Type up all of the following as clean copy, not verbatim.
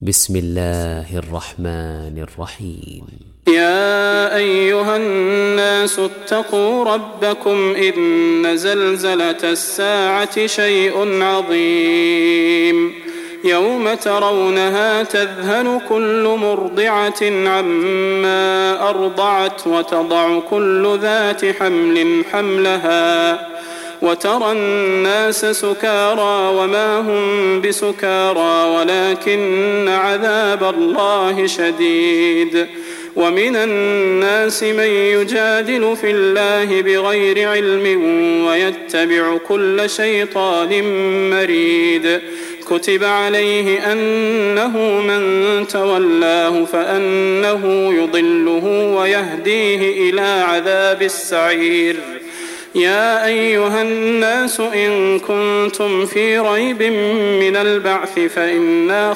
بسم الله الرحمن الرحيم. يا أيها الناس اتقوا ربكم إن زلزلة الساعة شيء عظيم يوم ترونها تذهل كل مرضعة عما أرضعت وتضع كل ذات حمل حملها وترى الناس سكارى وما هم بسكارى ولكن عذاب الله شديد. ومن الناس من يجادل في الله بغير علم ويتبع كل شيطان مريد. كتب عليه أنه من تولاه فأنه يضله ويهديه إلى عذاب السعير. يا أيها الناس إن كنتم في ريب من البعث فإنا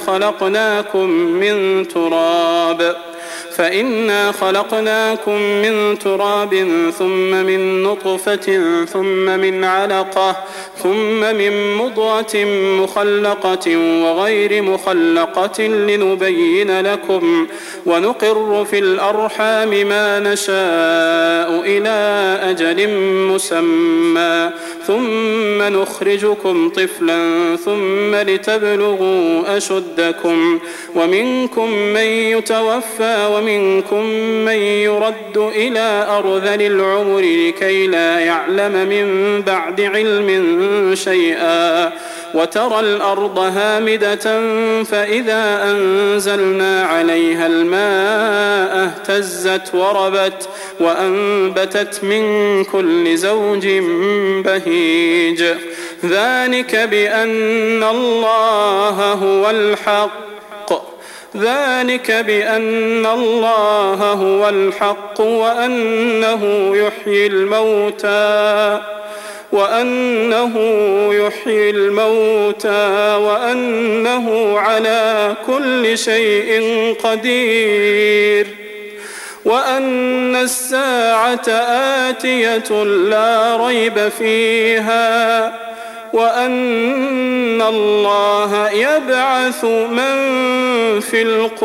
خلقناكم من تراب ثم من نطفة ثم من علقة ثم من مضغة مخلقة وغير مخلقة لنبين لكم ونقر في الأرحام ما نشاء إلى أجل مسمى ثم نخرجكم طفلا ثم لتبلغوا أشدكم ومنكم من يتوفى ومنكم من يرد إلى أرذل العمر لكي لا يعلم من بعد علم شيئا. وترى الأرض هامدة فإذا أنزلنا عليها الماء اهتزت وربت وأنبتت من كل زوج بهيج. ذلك بأن الله هو الحق وأنه يحيي الموتى وأنه على كل شيء قدير وأن الساعة آتية لا ريب فيها وأن الله يبعث من في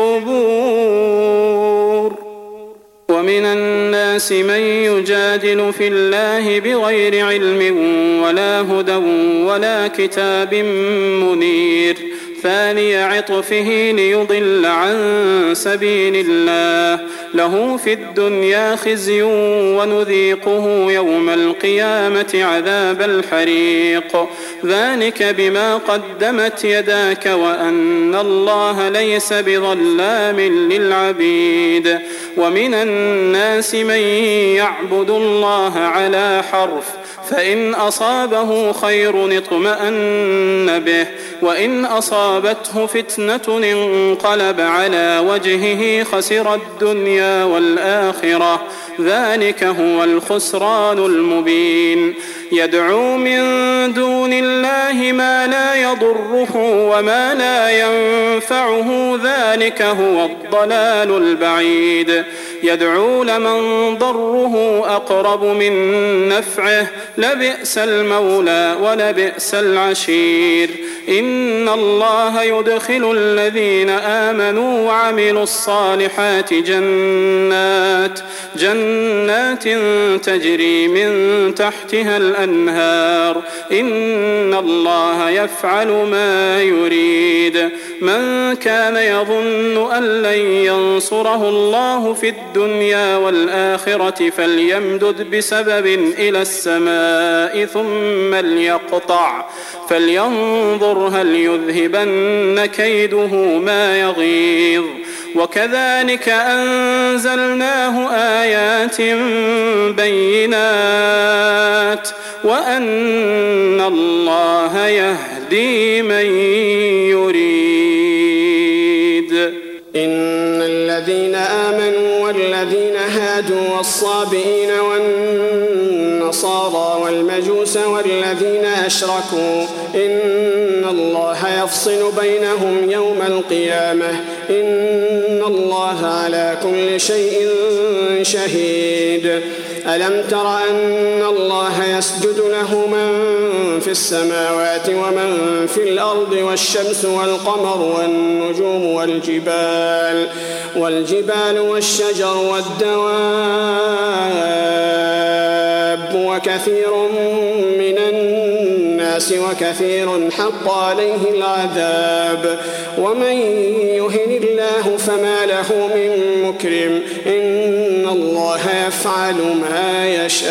القبور. ومن الناس من يجادل في الله بغير علم ولا هدى ولا كتاب منير ثاني عطفه ليضل عن سبيل الله له في الدنيا خزي ونذيقه يوم القيامة عذاب الحريق. ذلك بما قدمت يداك وأن الله ليس بظلام للعبيد. ومن الناس من يعبد الله على حرف فإن أصابه خير اطمأن به وإن أصابته فتنة انقلب على وجهه خسر الدنيا والآخرة. ذلك هو الخسران المبين. يدعو من دون الله ما لا يضره وما لا ينفعه ذلك هو الضلال البعيد. يدعو لمن ضره أقرب من نفعه لبئس المولى ولبئس العشير. إن الله يدخل الذين آمنوا وعملوا الصالحات جنات تجري من تحتها الأنهار. إن الله يفعل ما يريد. من كان يظن أن لن ينصره الله في الدنيا والآخرة فليمدد بسبب إلى السماء ثم ليقطع فلينظر هل يذهبن كيده ما يغيظ. وكذلك أنزلناه آيات بينات وأن الله يهدي من يريد. إن الذين آمنوا والذين هادوا والصابئين والنصارى والمجوس والذين أشركوا إن الله يفصل بينهم يوم القيامة إن الله على كل شيء شهيد. ألم تر أن الله يسجد له من في السماوات ومن في الأرض والشمس والقمر والنجوم والجبال والشجر والدواب وكثير من الناس وكثير حق عليه العذاب ومن يهن الله فما له من مكرم إن الله يفعل ما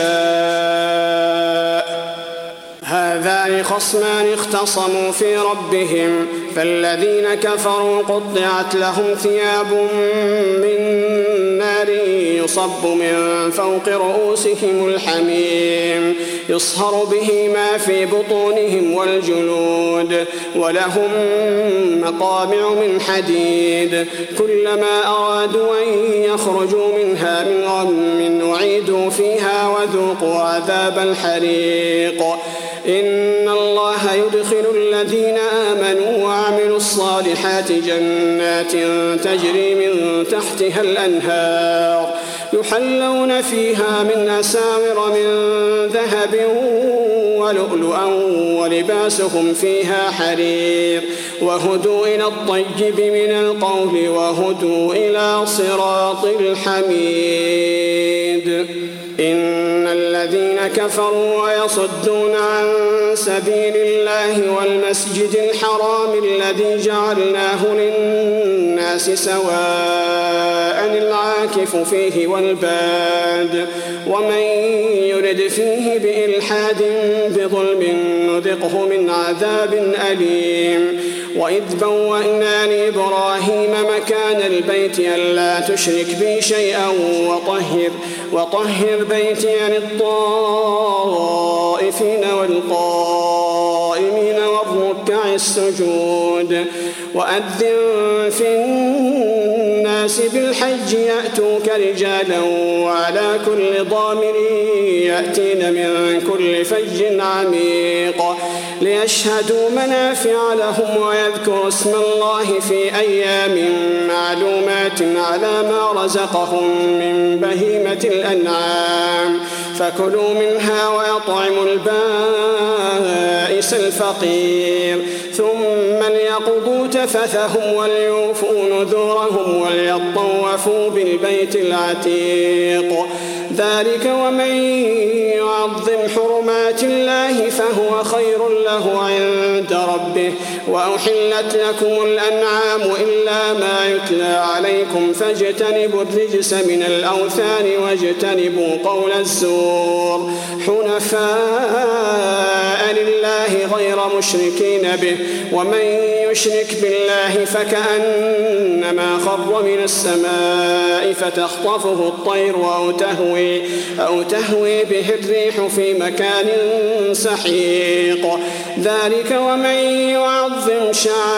يشاء. هذان خصمان اختصموا في ربهم فالذين كفروا قطعت لهم ثياب من نار يصب من فوق رؤوسهم الحميم يصهر به ما في بطونهم والجلود ولهم مقامع من حديد كلما أرادوا أن يخرجوا منها من غم أعيدوا فيها وذوقوا عذاب الحريق. إن الله يدخل الذين آمنوا وعملوا الصالحات جنات تجري من تحتها الأنهار يحلون فيها من أساور من ذهب ولؤلؤا ولباسهم فيها حرير وهدوا إلى الطيب من القول وهدوا إلى صراط الحميد. إن الذين كفروا ويصدون عن سبيل الله والمسجد الحرام الذي جعلناه للناس سواء العاكف فيه والباد ومن يرد فيه بإلحاد بظلم نذقه من عذاب أليم. وإذ بوأنا لإبراهيم مكان البيت ألا تشرك بي شيئا وطهر بيتي للطائفين والقائمين والركع السجود. وأذن في الناس بالحج يأتوك رجالا وعلى كل ضامر يأتين من كل فج عميق ليشهدوا منافع لهم ويذكروا اسم الله في أيام معلومات على ما رزقهم من بهيمة الأنعام فكلوا منها ويطعموا البائس الفقير ثم ليقضوا تفثهم وليوفوا نذورهم وليطوفوا بالبيت العتيق. ذلك ومن يعظم حرمات الله فهو خير له عند ربه. وأحلت لكم الأنعام إلا ما يتلى عليكم فاجتنبوا الرجس من الأوثان واجتنبوا قول الزور حنفاء لله غير مشركين به ومن يشرك بالله فكأنما خر من السماء فتخطفه الطير أو تهوي به الريح في مكان سحيق. ذلك ومن يعظم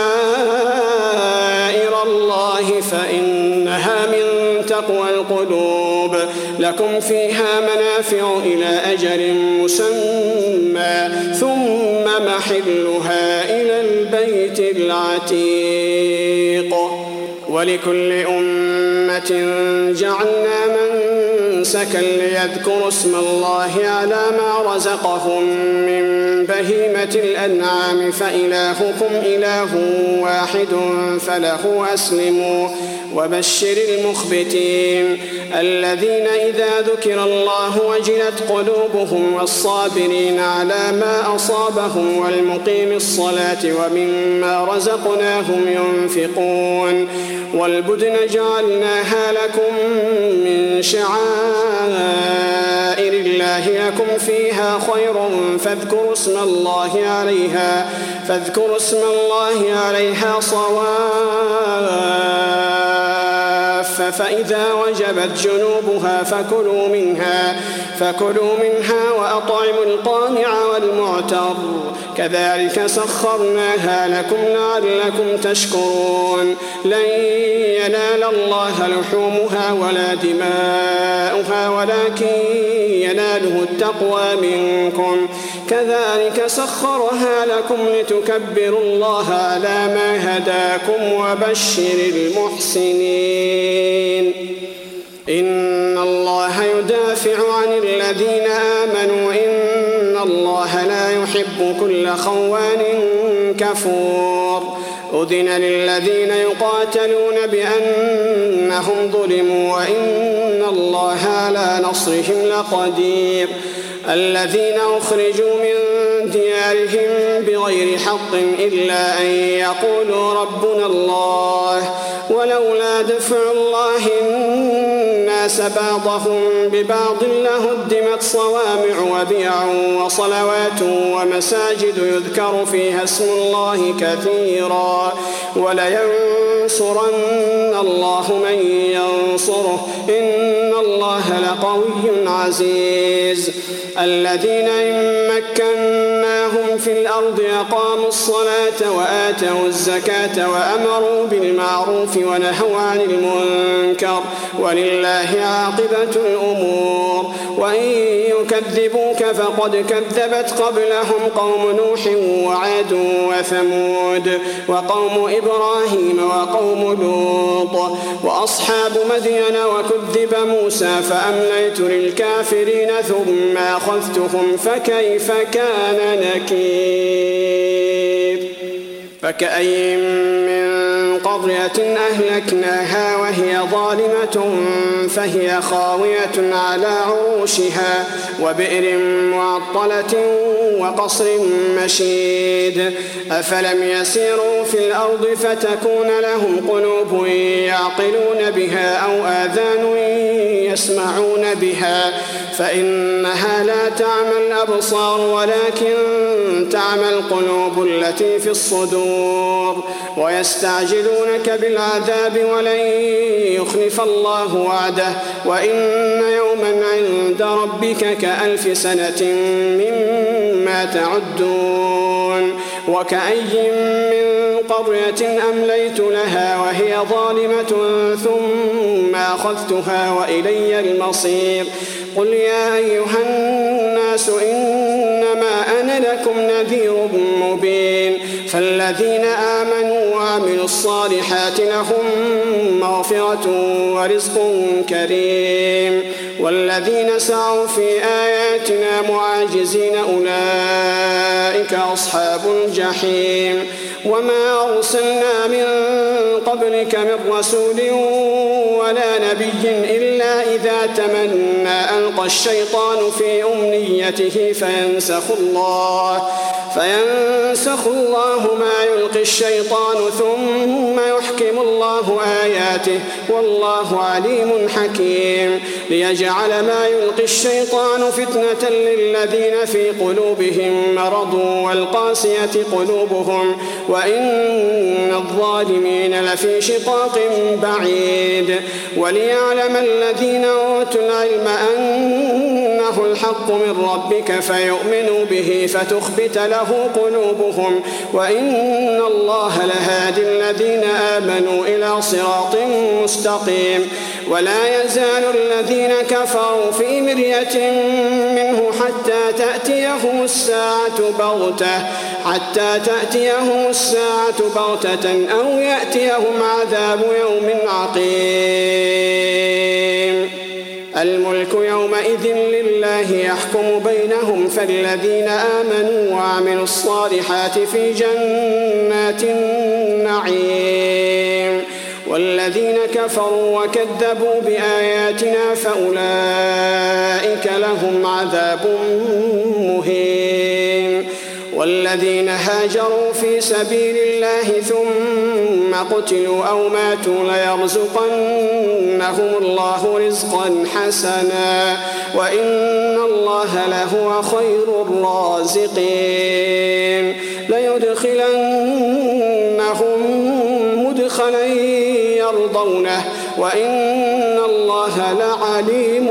شعائر الله فإنها من تقوى القلوب. لكم فيها منافع إلى أجل مسمى ثم محلها إلى البيت العتيق. ولكل أمة جعلنا منسكا ليذكروا اسم الله على ما رزقهم من بهيمة الأنعام فإلهكم إله واحد فله أسلموا. وبشر المخبتين الذين إذا ذكر الله وجلت قلوبهم والصابرين على ما أصابهم والمقيم الصلاة ومما رزقناهم ينفقون. والبدن جعلناها لكم من شعائر الله لكم فيها خير فاذكروا اسم الله عليها صواف فإذا وجبت جنوبها فكلوا منها وأطعموا القانع والمعتر كذلك سخرناها لكم لعلكم تشكرون. لن ينال الله لحومها ولا دماؤها ولكن يناله التقوى منكم. كذلك سخرها لكم لتكبروا الله على ما هداكم وبشر المحسنين. إن الله ندافع عن الذين آمنوا إن الله لا يحب كل خوان كفور أذن للذين يقاتلون بأنهم ظلموا وإن الله على نصرهم لقدير الذين أخرجوا من ديارهم بغير حق إلا أن يقولوا ربنا الله ولولا دفع الله الناس بعضهم ببعض لهدمت صوامع وبيع وصلوات ومساجد يذكر فيها اسم الله كثيرا ولينصرن الله من ينصره إن الله لقوي عزيز الذين إن مكناهم في الأرض أقاموا الصلاة وآتوا الزكاة وأمروا بالمعروف ونهوا عن المنكر ولله عاقبة الأمور وإن يكذبوك فقد كذبت قبلهم قوم نوح وعاد وثمود وقوم إبراهيم وقوم لوط وأصحاب مدين وكذب موسى فأمليت للكافرين ثم أخذتهم فكيف كان نكير فكأي من قرية أهلكناها وهي ظالمة فهي خاوية على عروشها وبئر معطلة وقصر مشيد أفلم يسيروا في الأرض فتكون لهم قلوب يعقلون بها أو آذان يسمعون بها فإنها لا تعمى الأبصار ولكن تعمى القلوب التي في الصدور ويستعجلونك بالعذاب ولن يخلف الله وعده وإن يوما عند ربك كألف سنة مما تعدون وكأي من قرية أمليت لها وهي ظالمة ثم أخذتها وإلي المصير قل يا أيها الناس إنما أنا لكم نذير مبين فالذين آمنوا وعملوا الصالحات لهم مغفرة ورزق كريم والذين سعوا في آياتنا معاجزين أولئك أصحاب الجحيم وما أرسلنا من قبلك من رسول ولا نبي إلا إذا تمنى ألقى الشيطان في أمنيته فينسخ الله ما يلقي الشيطان ثم يحكم الله آياته والله عليم حكيم ليجعل ما يلقي الشيطان فتنة للذين في قلوبهم مرض والقاسية قلوبهم وإن الظالمين لفي شقاق بعيد وليعلم الذين أوتوا العلم أنه الحق من ربك فيؤمنوا به فتخبت له قلوبهم وإن الله لهادي الذين آمنوا إلى صراط مستقيم ولا يزال الذين كفروا في مرية منه حتى تأتيهم الساعة بغتة أو يأتيهم عذاب يوم عقيم الملك يومئذ لله يحكم بينهم فالذين آمنوا وعملوا الصالحات في جنات النعيم والذين كفروا وكذبوا بآياتنا فأولئك لهم عذاب مهين والذين هاجروا في سبيل الله ثم قتلوا أو ماتوا ليرزقنهم الله رزقا حسنا وإن الله لهو خير الرازقين ليدخلنهم مدخلا يرضونه وإن الله لعليم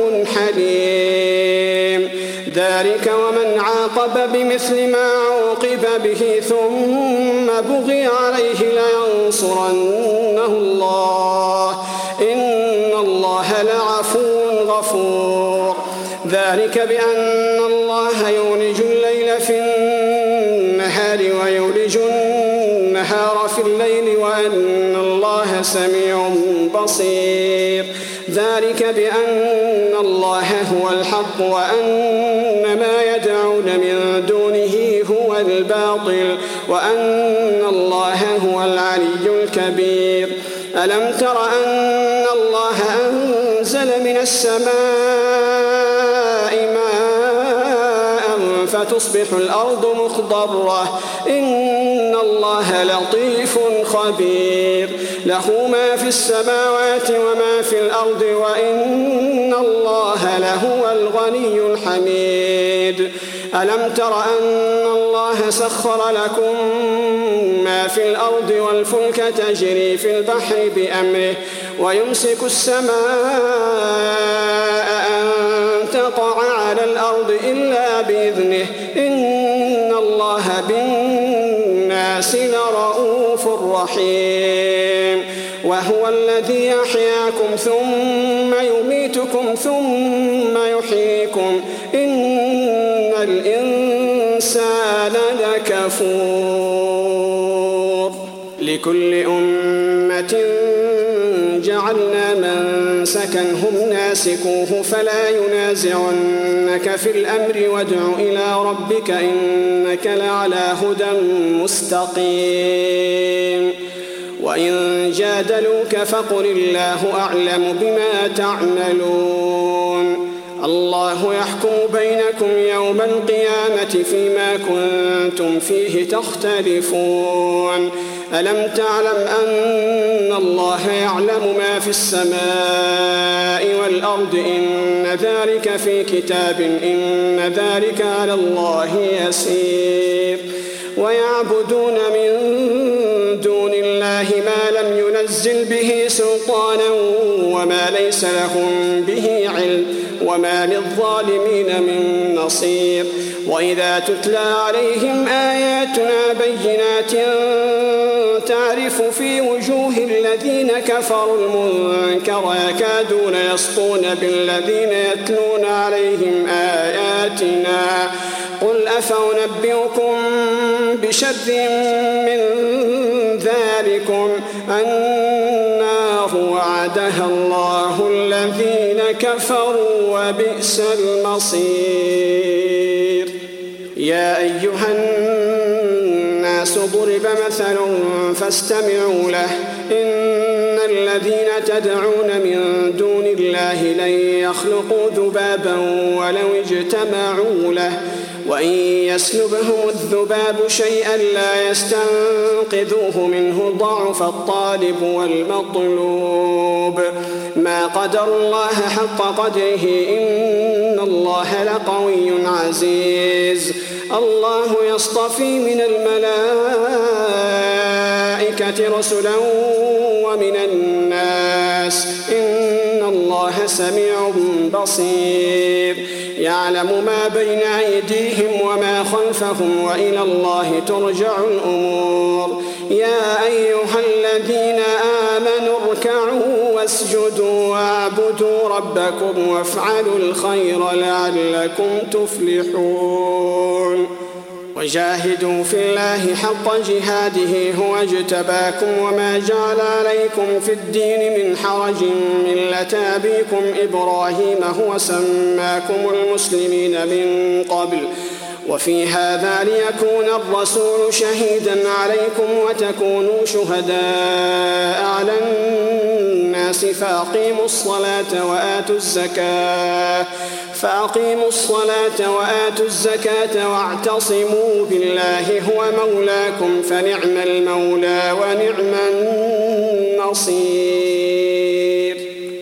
حليم ذلك ومن عاقب بمثل ما عوقب به ثم بغي عليه لينصرنه الله إن الله لعفو غفور ذلك بأن الله يولج الليل في النهار ويولج النهار في الليل وأن الله الله سميع بصير. ذلك بأن الله هو الحق وأن ما يدعون من دونه هو الباطل وأن الله هو العلي الكبير. ألم تر أن الله أنزل من السماء ماء فتصبح الأرض مخضرة إن الله لطيف خبير. له ما في السماوات وما في الأرض وإن الله لهو الغني الحميد. ألم تر أن الله سخر لكم ما في الأرض والفلك تجري في البحر بأمره ويمسك السماء أن تقع على الأرض إلا بإذنه إن الله بالناس لرؤوف رحيم. وهو الذي يحياكم ثم يميتكم ثم يحييكم إن الإنسان لكفور. لكل أمة جعلنا منسكا هم ناسكوه فلا ينازعنك في الأمر وادع إلى ربك إنك لعلى هدى مستقيم. وإن جادلوك فقل الله أعلم بما تعملون. الله يحكم بينكم يوم القيامة فيما كنتم فيه تختلفون. ألم تعلم أن الله يعلم ما في السماء والأرض إن ذلك في كتاب إن ذلك على الله يسير. ويعبدون من دون الله ما لم ينزل به سلطانا وما ليس لهم به علم وما للظالمين من نصير. وإذا تتلى عليهم آياتنا بينات تعرف في وجوه الذين كفروا المنكر يكادون يسطون بالذين يتلون عليهم آياتنا قل أفأنبئكم بشر من ذلكم النار وعدها الله الذين كفروا وبئس المصير. يا أيها الناس ضرب مثل فاستمعوا له إن الذين تدعون من دون الله لن يخلقوا ذبابا ولو اجتمعوا له وإن يسلبهم الذباب شيئا لا يستنقذوه منه ضعف الطالب والمطلوب. ما قدر الله حق قدره إن الله لقوي عزيز. الله يصطفي من الملائكة رسلا ومن الناس إن الله سميع بصير. يعلم ما بين أيديهم وما خلفهم وإلى الله ترجع الأمور. يا أيها الذين آمنوا اركعوا واسجدوا واعبدوا ربكم وافعلوا الخير لعلكم تفلحون. وجاهدوا في الله حق جهاده هو اجتباكم وما جعل عليكم في الدين من حرج ملة أبيكم إبراهيم هو سماكم المسلمين من قبل وفي هذا ليكون الرسول شهيدا عليكم وتكونوا شهداء على الناس فأقيموا الصلاة وآتوا الزكاة واعتصموا بالله هو مولاكم فنعم المولى ونعم النصير.